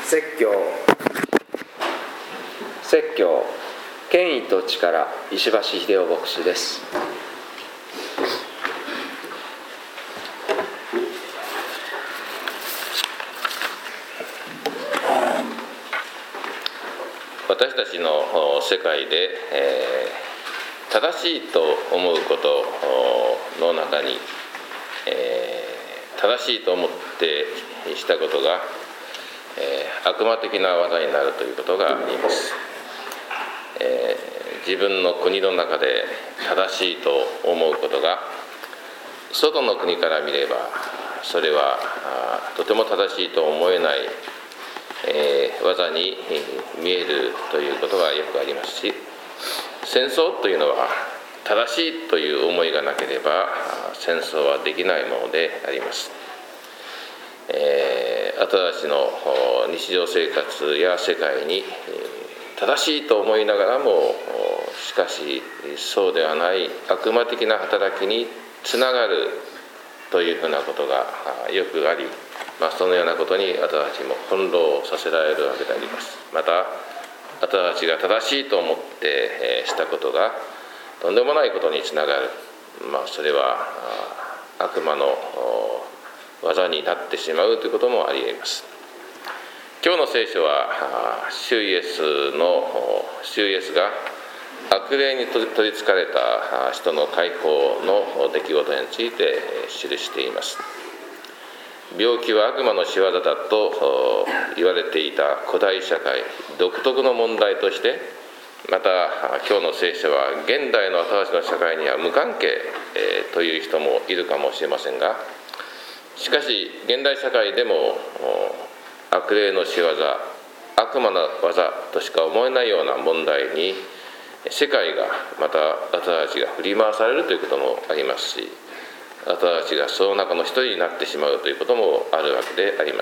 説教権威と力、石橋秀夫牧師です。 私たちの世界で、正しいと思うことの中に、正しいと思ってしたことが、悪魔的な技になるということがあります。自分の国の中で正しいと思うことが外の国から見ればそれはとても正しいと思えない、技に見えるということがよくありますし、戦争というのは正しいという思いがなければ戦争はできないものであります。私たちの日常生活や世界に正しいと思いながらも、しかしそうではない悪魔的な働きにつながるというふうなことがよくあり、そのようなことに私たちも翻弄させられるわけであります。また私たちが正しいと思ってしたことがとんでもないことにつながる、それは悪魔の技になってしまうということもあり得ます。今日の聖書は主イエスが悪霊に取りつかれた人の解放の出来事について記しています。病気は悪魔の仕業だと言われていた古代社会独特の問題として、また今日の聖書は現代の私たちの社会には無関係という人もいるかもしれませんが、しかし現代社会でも悪霊の仕業、悪魔の技としか思えないような問題に世界がまた私たちが振り回されるということもありますし、私たちがその中の一人になってしまうということもあるわけであります。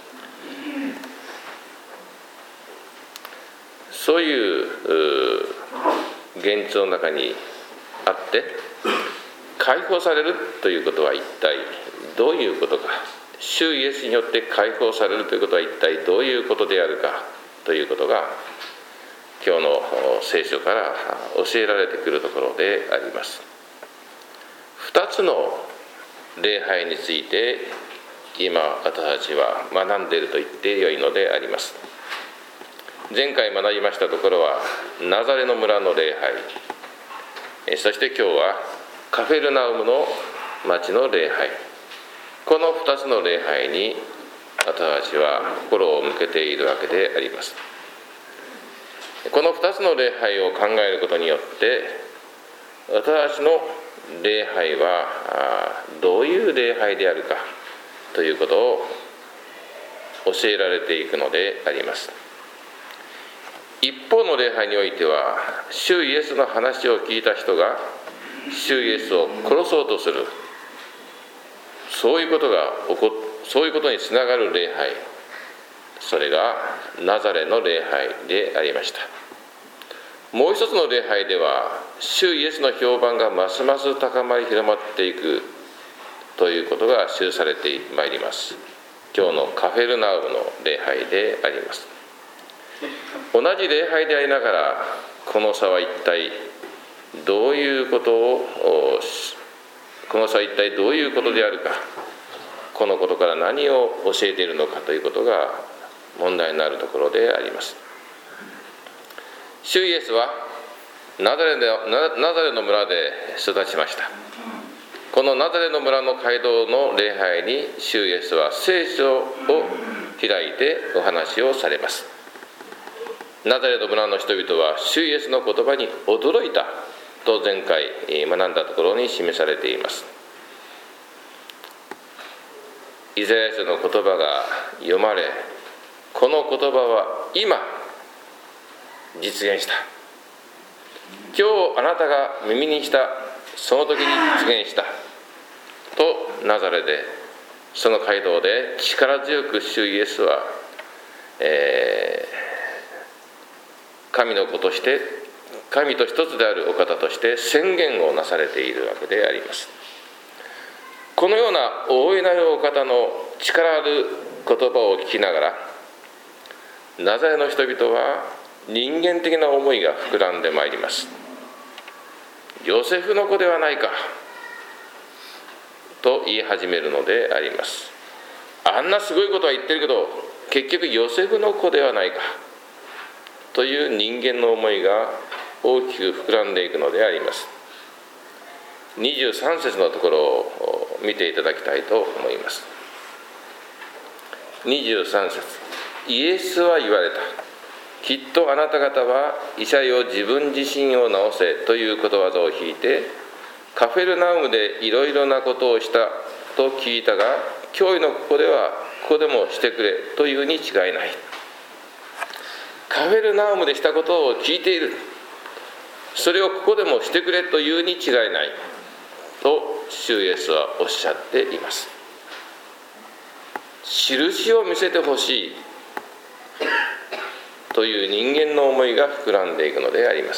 そういう現実の中にあって解放されるということは一体どういうことか、主イエスによって解放されるということは一体どういうことであるかということが今日の聖書から教えられてくるところであります。2つの礼拝について今私たちは学んでいると言ってよいのであります。前回学びましたところはナザレの村の礼拝、そして今日はカフェルナウムの町の礼拝、この2つの礼拝に私たちは心を向けているわけであります。この2つの礼拝を考えることによって私たちの礼拝はどういう礼拝であるかということを教えられていくのであります。一方の礼拝においては主イエスの話を聞いた人が主イエスを殺そうとする、そういうことにつながる礼拝、それがナザレの礼拝でありました。もう一つの礼拝では主イエスの評判がますます高まり広まっていくということが記されてまいります。今日のカフェルナウムの礼拝であります。同じ礼拝でありながらこの差は一体どういうことであるか、このことから何を教えているのかということが問題になるところであります。主イエスはナザレの村で育ちました。このナザレの村の街道の礼拝に主イエスは聖書を開いてお話をされます。ナザレの村の人々は主イエスの言葉に驚いたと前回学んだところに示されています。イザヤ書の言葉が読まれ、この言葉は今実現した、今日あなたが耳にしたその時に実現したとナザレで、その街道で力強く主イエスは、神の子として、神と一つであるお方として宣言をなされているわけであります。このような大いなるお方の力ある言葉を聞きながら、 ナザレの人々は人間的な思いが膨らんでまいります。ヨセフの子ではないかと言い始めるのであります。あんなすごいことは言ってるけど、結局ヨセフの子ではないかという人間の思いが大きく膨らんでいくのであります。23節のところを見ていただきたいと思います。23節、イエスは言われた。きっとあなた方は医者よ自分自身を治せということわざを引いて、カフェルナウムでいろいろなことをしたと聞いたが、教義のここではここでもしてくれというに違いない。カフェルナウムでしたことを聞いている、それをここでもしてくれというに違いないと主イエスはおっしゃっています。印を見せてほしいという人間の思いが膨らんでいくのであります。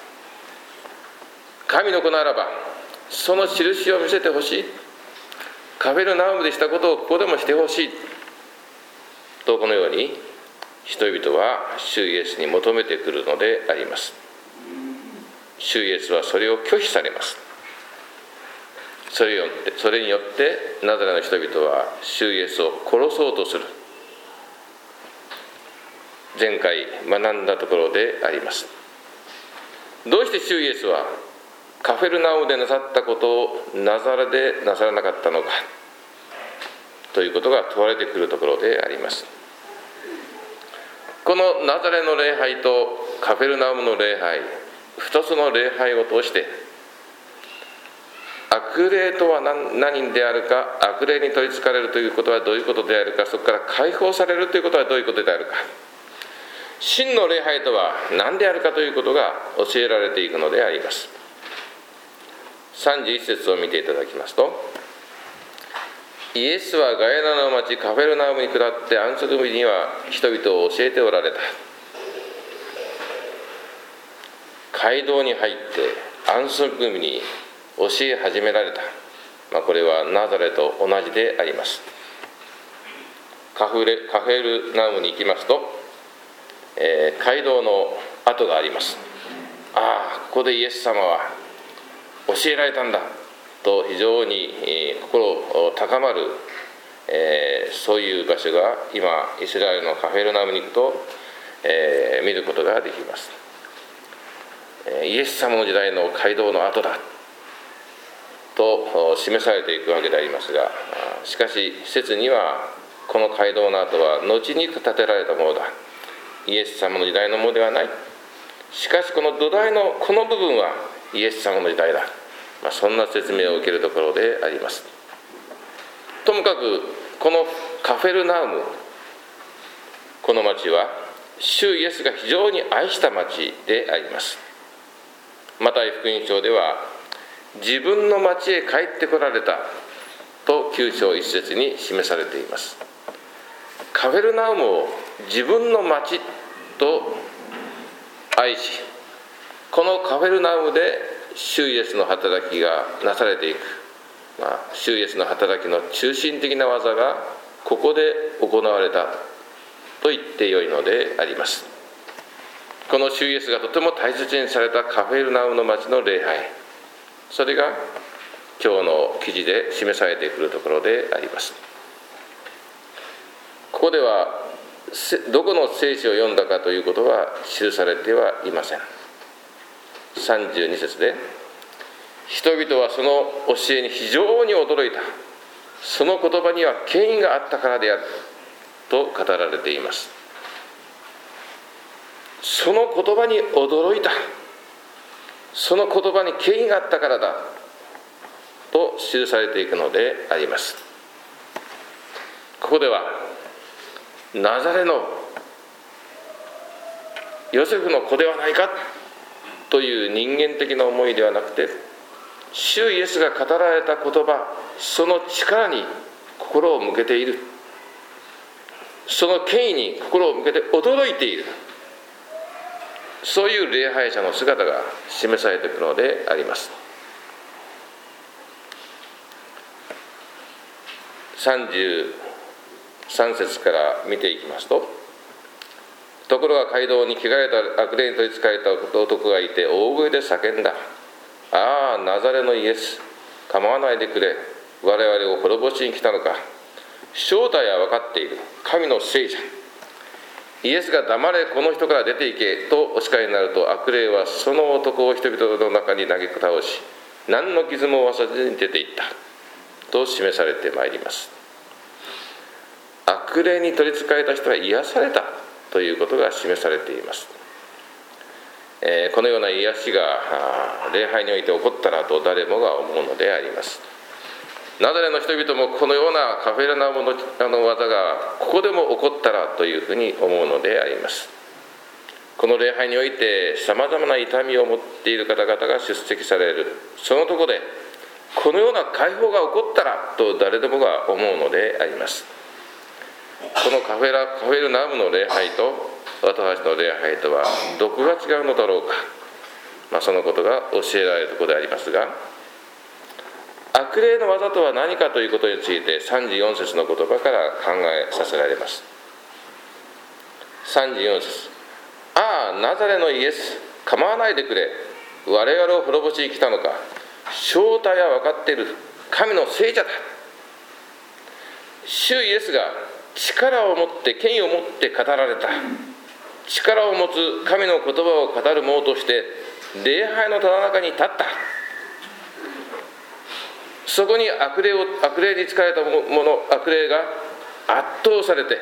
神の子ならばその印を見せてほしい、カフェルナウムでしたことをここでもしてほしいと、このように人々は主イエスに求めてくるのであります。主イエスはそれを拒否されます。それによってナザレの人々は主イエスを殺そうとする、前回学んだところであります。どうして主イエスはカフェルナウムでなさったことをナザレでなさらなかったのかということが問われてくるところであります。このナザレの礼拝とカフェルナウムの礼拝、2つの礼拝を通して悪霊とは何であるか、悪霊に取りつかれるということはどういうことであるか、そこから解放されるということはどういうことであるか、真の礼拝とは何であるかということが教えられていくのであります。31節を見ていただきますと、イエスはガヤナの町カフェルナウムに下って安息日には人々を教えておられた。街道に入って安息日に教え始められた、これはナザレと同じであります。カフェルナウムに行きますと、街道の跡があります。ああ、ここでイエス様は教えられたんだと非常に心高まる、そういう場所が今イスラエルのカフェルナウムに行くと、見ることができます。イエス様の時代の街道の跡だと示されていくわけでありますが、しかし説にはこの街道の跡は後に建てられたものだ、イエス様の時代のものではない。しかしこの土台のこの部分はイエス様の時代だ、そんな説明を受けるところであります。ともかくこのカフェルナウム、この町は主イエスが非常に愛した町であります。マタイ福音書では自分の町へ帰ってこられたと9章1節に示されています。カフェルナウムを自分の町と愛し、このカフェルナウムで主イエスの働きがなされていく、主イエスの働きの中心的な技がここで行われたと言ってよいのであります。この主イエスがとても大切にされたカフェルナウムの町の礼拝、それが今日の記事で示されてくるところであります。ここではどこの聖書を読んだかということは記されてはいません。32節で、人々はその教えに非常に驚いた、その言葉には権威があったからであると語られています。その言葉に驚いた、その言葉に権威があったからだと記されていくのであります。ここではナザレのヨセフの子ではないかという人間的な思いではなくて、主イエスが語られた言葉、その力に心を向けている、その権威に心を向けて驚いている、そういう礼拝者の姿が示されていくのであります。33節から見ていきますと、 ところが街道に着替えた悪霊に取りつかれた男がいて大声で叫んだ。ああ、ナザレのイエス、構わないでくれ。我々を滅ぼしに来たのか。正体は分かっている。神の聖者。イエスが黙れ、この人から出て行けとお叱りになると、悪霊はその男を人々の中に投げ倒し、何の傷も負わさずに出て行ったと示されてまいります。悪霊に取りつかれた人は癒されたということが示されています。このような癒しが礼拝において起こったらと誰もが思うのであります。ナザレの人々もこのようなカフェルナウムの技がここでも起こったらというふうに思うのであります。この礼拝においてさまざまな痛みを持っている方々が出席される、そのところでこのような解放が起こったらと誰でもが思うのであります。このカフェルナウムの礼拝と私たちの礼拝とはどこが違うのだろうか、そのことが教えられるところでありますが、悪霊の技とは何かということについて34節の言葉から考えさせられます。34節、ああ、ナザレのイエス、構わないでくれ。我々を滅ぼしに来たのか。正体は分かっている。神の聖者だ。主イエスが力を持って権威を持って語られた。力を持つ神の言葉を語る者として礼拝のただ中に立った。そこに悪霊に疲れた悪霊が圧倒されて、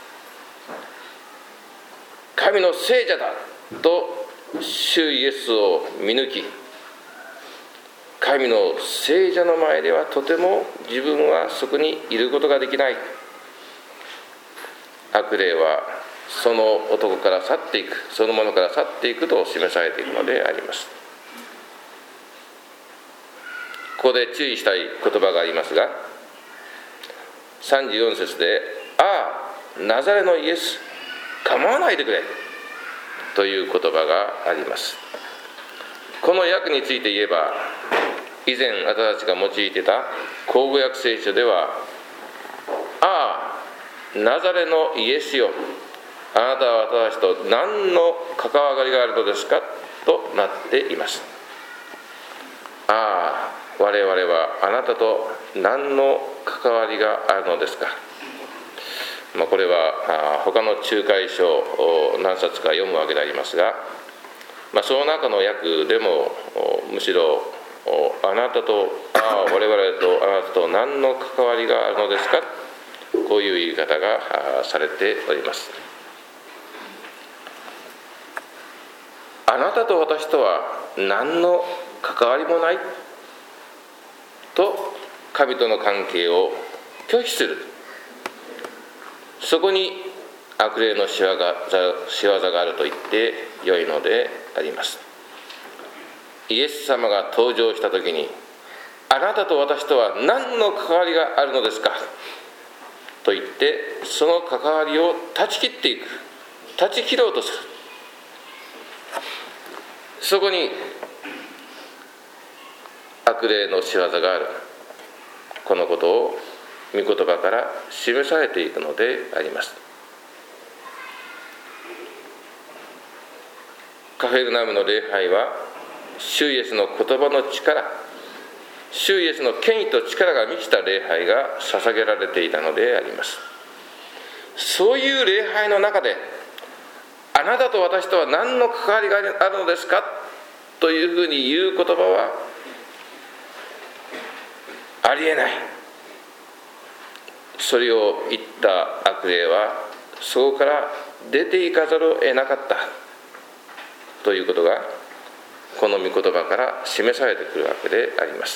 神の聖者だと主イエスを見抜き、神の聖者の前ではとても自分はそこにいることができない。悪霊はその男から去っていく、そのものから去っていくと示されているのであります。ここで注意したい言葉がありますが、34節で、ああ、ナザレのイエス、構わないでくれという言葉があります。この訳について言えば、以前私たちが用いていた口語訳聖書では、ああ、ナザレのイエスよ、あなたは私たちと何の関わりがあるのですかとなっています。ああ、我々はあなたと何の関わりがあるのですか。これは他の仲介書を何冊か読むわけでありますが、その中の訳でもむしろあなたと我々とあなたと何の関わりがあるのですか、こういう言い方がされております。あなたと私とは何の関わりもないと神との関係を拒否する、そこに悪霊の仕業があると言ってよいのであります。イエス様が登場したときに、あなたと私とは何の関わりがあるのですかと言って、その関わりを断ち切っていく、断ち切ろうとする。そこに悪霊の仕業がある、このことを御言葉から示されていくのであります。カフェルナウムの礼拝は主イエスの言葉の力、主イエスの権威と力が満ちた礼拝が捧げられていたのであります。そういう礼拝の中で、あなたと私とは何の関わりがあるのですかというふうに言う言葉はありえない。それを言った悪霊はそこから出ていかざるを得なかったということがこの御言葉から示されてくるわけであります。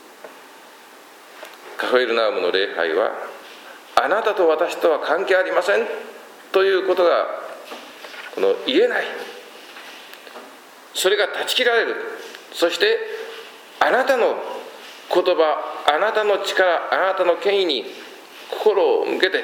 カフェルナウムの礼拝はあなたと私とは関係ありませんということが言えない、それが断ち切られる。そしてあなたの言葉、あなたの力、あなたの権威に心を向けて、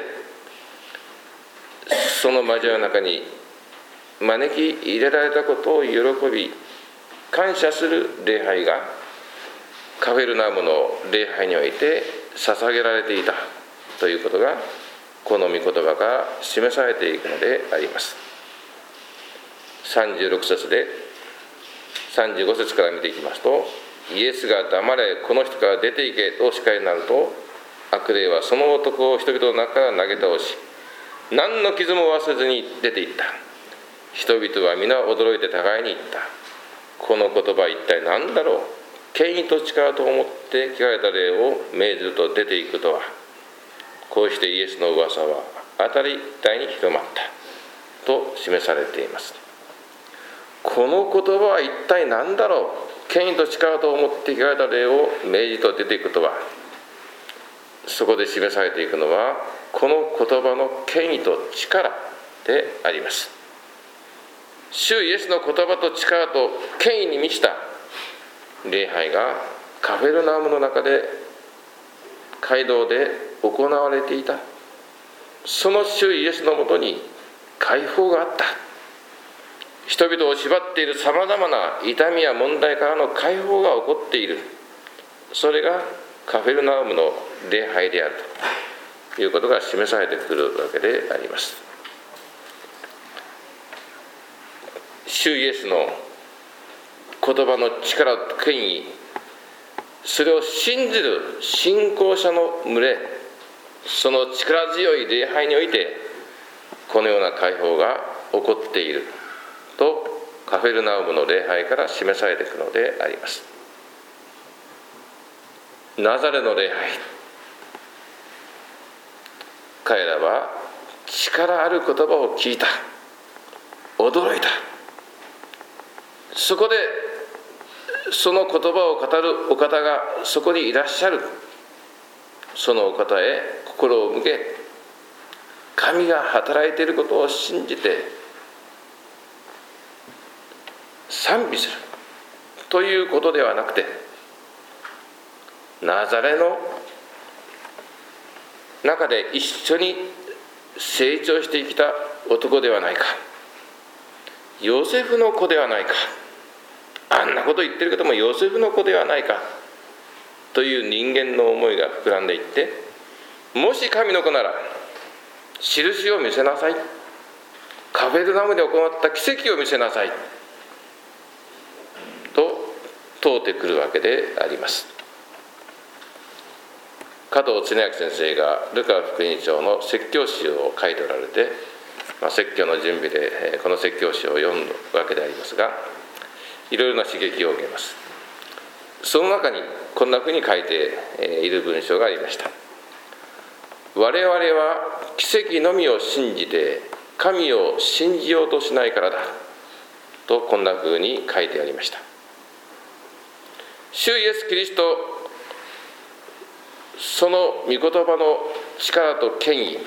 その交わりの中に招き入れられたことを喜び感謝する礼拝がカフェルナウムの礼拝において捧げられていたということがこの御言葉が示されていくのであります。 36節で35節から見ていきますと、イエスが黙れ、この人から出て行けとお叱りになると、悪霊はその男を人々の中から投げ倒し、何の傷も忘れずに出て行った。人々は皆驚いて互いに言った。この言葉は一体何だろう。権威と力と思って汚れた霊を命ずると出て行くとは。こうしてイエスの噂は辺り一帯に広まったと示されています。この言葉は一体何だろう。権威と力と思って汚れた霊を命じると出ていくとは。そこで示されていくのは、この言葉の権威と力であります。主イエスの言葉と力と権威に満ちた礼拝がカフェルナウムの中で、街道で行われていた。その主イエスのもとに解放があった。人々を縛っているさまざまな痛みや問題からの解放が起こっている。それがカフェルナウムの礼拝であるということが示されてくるわけであります。主イエスの言葉の力と権威、それを信じる信仰者の群れ、その力強い礼拝においてこのような解放が起こっていると、カフェルナウムの礼拝から示されていくのであります。ナザレの礼拝、彼らは力ある言葉を聞いた、驚いた。そこでその言葉を語るお方がそこにいらっしゃる。そのお方へ心を向け、神が働いていることを信じて賛美するということではなくて、ナザレの中で一緒に成長してきた男ではないか、ヨセフの子ではないか、あんなこと言ってるけどもヨセフの子ではないかという人間の思いが膨らんでいって、もし神の子なら印を見せなさい、カフェルナウムで行った奇跡を見せなさいと問うてくるわけであります。加藤恒明先生がルカ福音書の説教集を書いておられて、説教の準備でこの説教集を読むわけでありますが、いろいろな刺激を受けます。その中にこんなふうに書いている文章がありました。我々は奇跡のみを信じて神を信じようとしないからだと、こんなふうに書いてありました。主イエスキリスト、その御言葉の力と権威、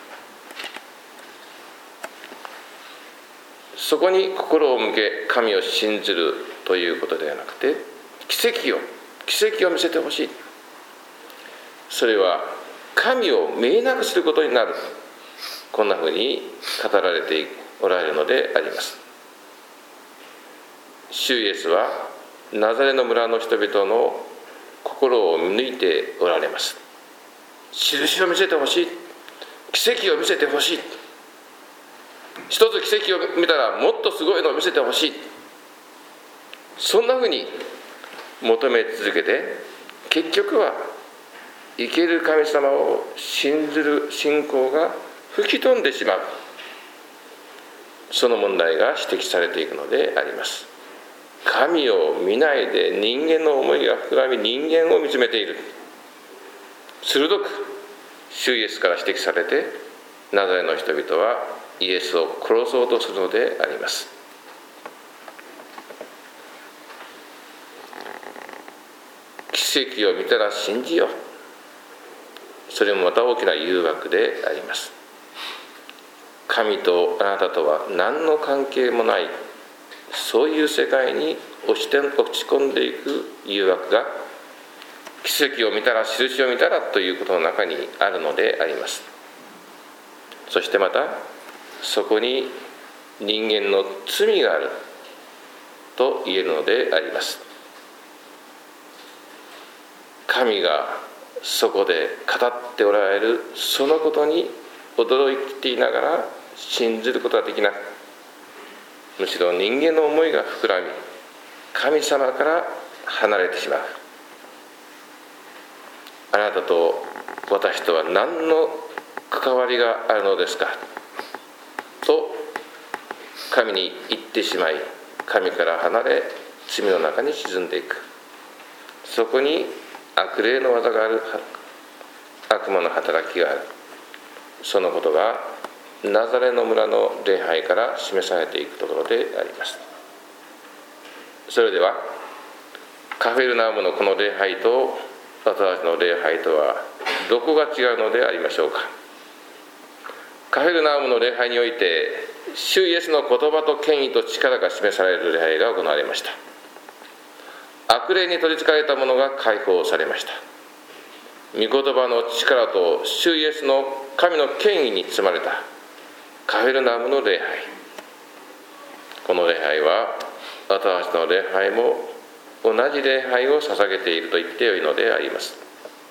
そこに心を向け神を信ずるということではなくて、奇跡を見せてほしい。それは神を見えなくすることになる。こんなふうに語られておられるのであります。主イエスはナザレの村の人々の心を見抜いておられます。印を見せてほしい、奇跡を見せてほしい、一つ奇跡を見たらもっとすごいのを見せてほしい、そんなふうに求め続けて、結局は生ける神様を信ずる信仰が吹き飛んでしまう、その問題が指摘されていくのであります。神を見ないで人間の思いが膨らみ、人間を見つめている。鋭く主イエスから指摘されて、ナザレの人々はイエスを殺そうとするのであります。奇跡を見たら信じよう。それもまた大きな誘惑であります。神とあなたとは何の関係もない、そういう世界に落ち込んでいく誘惑が、奇跡を見たら、印を見たらということの中にあるのであります。そしてまたそこに人間の罪があると言えるのであります。神がそこで語っておられるそのことに驚いていながら信ずることができない。 むしろ人間の思いが膨らみ、神様から離れてしまう。あなたと私とは何の関わりがあるのですかと神に言ってしまい、神から離れ罪の中に沈んでいく。そこに悪霊の技がある、悪魔の働きがある。そのことがナザレの村の礼拝から示されていくところであります。それではカフェルナウムのこの礼拝と私たちの礼拝とはどこが違うのでありましょうか。カフェルナウムの礼拝において主イエスの言葉と権威と力が示される礼拝が行われました。悪霊に取りつかれた者が解放されました。御言葉の力と主イエスの神の権威に包まれたカフェルナウムの礼拝。この礼拝は私たちの礼拝も同じ礼拝を捧げていると言ってよいのであります。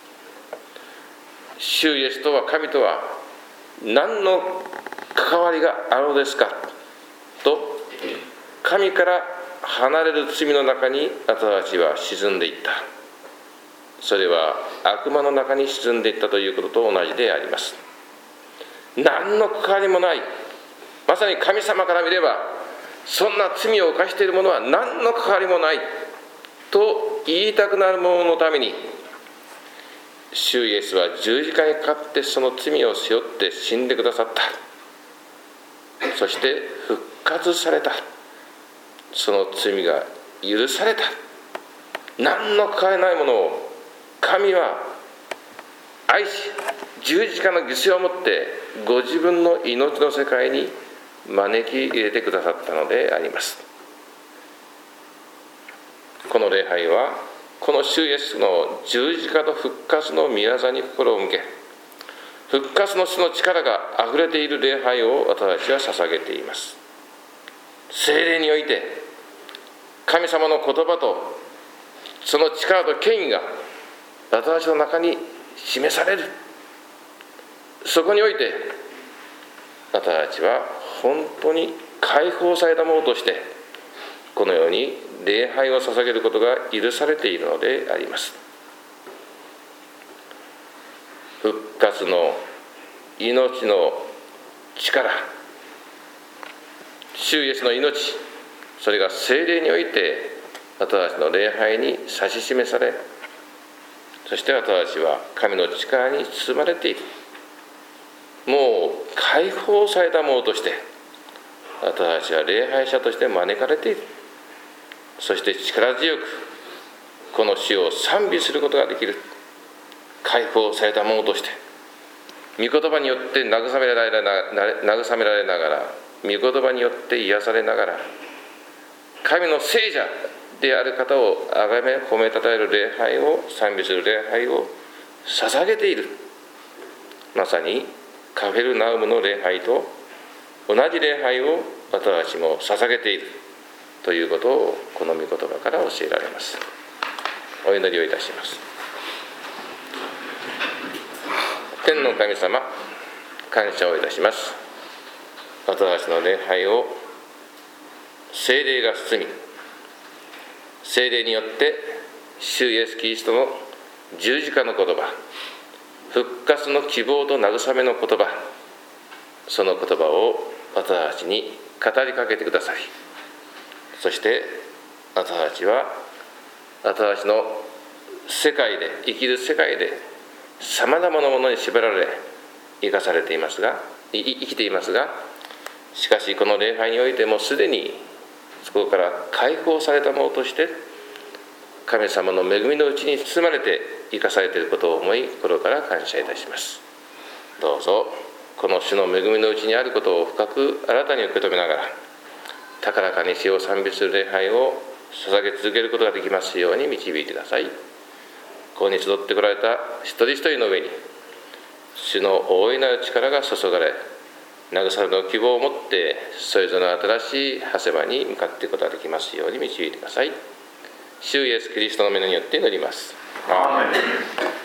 主イエスとは、神とは何の関わりがあるのですかと、神から離れる罪の中に私たちは沈んでいった。それは悪魔の中に沈んでいったということと同じであります。何の関わりもない、まさに神様から見ればそんな罪を犯している者は何の関わりもないと言いたくなる者のために、主イエスは十字架にかかってその罪を背負って死んでくださった。そして復活された。その罪が許された。何の関わりないものを神は愛し、十字架の犠牲をもってご自分の命の世界に招き入れてくださったのであります。この礼拝はこの主イエスの十字架と復活の御業に心を向け、復活の主の力があふれている礼拝を私たちは捧げています。聖霊において神様の言葉とその力と権威が私たちの中に示される。そこにおいて私たちは本当に解放されたものとしてこのように礼拝を捧げることが許されているのであります。復活の命の力、主イエスの命、それが聖霊において私たちの礼拝に指し示され、そして私たちは神の力に包まれている。もう解放されたものとして私たちは礼拝者として招かれている。そして力強くこの主を賛美することができる。解放されたものとして御言葉によって慰められながら、御言葉によって癒されながら、神の聖者である方を崇め褒めたたえる礼拝を、賛美する礼拝を捧げている。まさにカフェルナウムの礼拝と同じ礼拝を私たちも捧げているということをこの御言葉から教えられます。お祈りをいたします。天の神様、感謝をいたします。私たちの礼拝を聖霊が包み、聖霊によって主イエスキリストの十字架の言葉、復活の希望と慰めの言葉、その言葉を私たちに語りかけてくださり、そして私たちは私たちの世界で、生きる世界でさまざまなものに縛られ生きていますが、しかしこの礼拝においてもすでにそこから解放されたものとして神様の恵みのうちに包まれて生かされていることを思い、心から感謝いたします。どうぞこの主の恵みのうちにあることを深く新たに受け止めながら、高らかに主を賛美する礼拝を捧げ続けることができますように導いてください。ここに集ってこられた一人一人の上に主の大いなる力が注がれ、慰めの希望を持ってそれぞれの新しい長谷場に向かっていくことができますように導いてください。主イエスキリストの皆によって祈ります。アーメン。